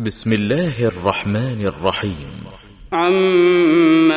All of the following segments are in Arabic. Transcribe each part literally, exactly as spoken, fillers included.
بسم الله الرحمن الرحيم. عم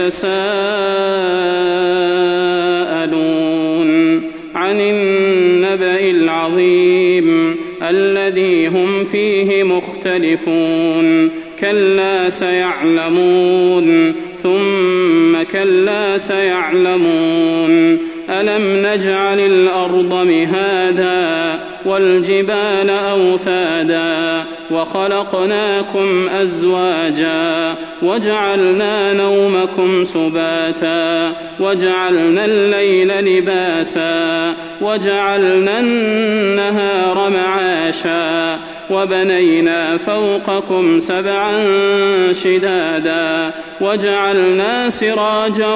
يتساءلون عن النبأ العظيم الذي هم فيه مختلفون كلا سيعلمون ثم كلا سيعلمون ألم نجعل الأرض مهادا والجبال أوتادا وخلقناكم أزواجا وجعلنا نومكم سباتا وجعلنا الليل لباسا وجعلنا النهار معاشا وبنينا فوقكم سبعا شدادا وجعلنا سراجا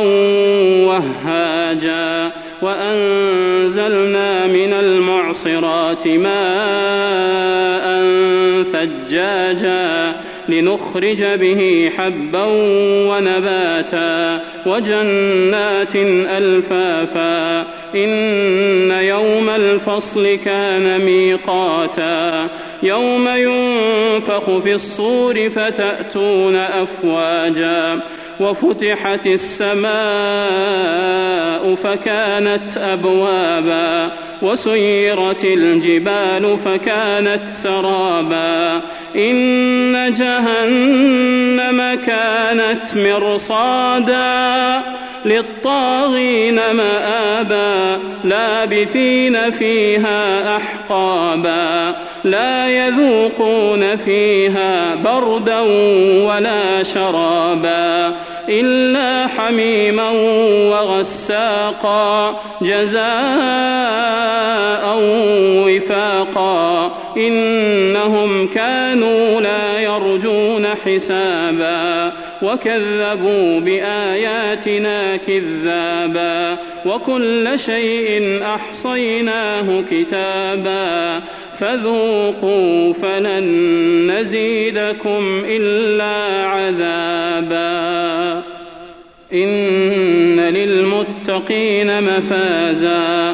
وهاجا وأنزلنا من المعصرات ماء ثجاجا لنخرج به حبا ونباتا وجنات ألفافا إن يوم الفصل كان ميقاتا يوم ينفخ في الصور فتأتون أفواجا وفتحت السماء فكانت أبوابا وسيرت الجبال فكانت سرابا إن جهنم كانت مرصادا للطاغين مآبا لابثين فيها أحقابا لا يذوقون فيها بردا ولا شرابا إلا حميما وغساقا جزاء وفاقا إنهم كانوا لا يرجون حسابا وكذبوا بآياتنا كذابا وكل شيء أحصيناه كتابا فذوقوا فلن نزيدكم إلا عذابا إن للمتقين مفازا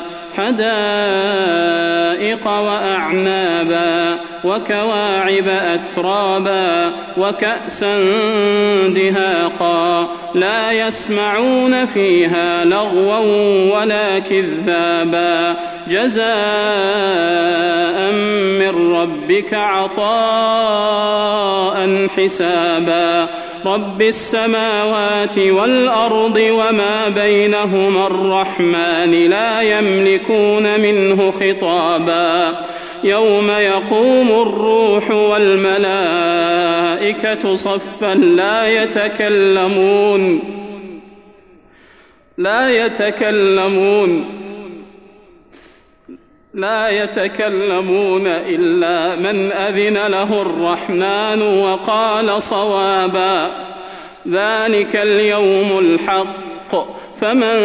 حدائق وأعنابا وكواعب أترابا وكأسا دهاقا لا يسمعون فيها لغوا ولا كذابا جزاء من ربك عطاء حسابا رب السماوات والأرض وما بينهما الرحمن لا يملكون منه خطابا يوم يقوم الروح والملائكة صفا لا يتكلمون لا يتكلمون لا يتكلمون إلا من أذن له الرحمن وقال صوابا ذلك اليوم الحق فمن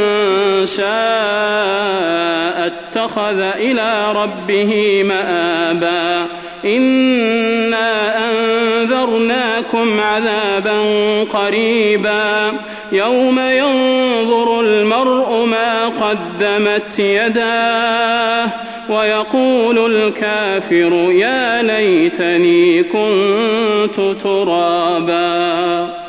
شاء اتخذ إلى ربه مآبا إنا أنذرناكم عذابا قريبا يوم ينظر المرء ما قدمت يداه ويقول الكافر يا ليتني كنت ترابا.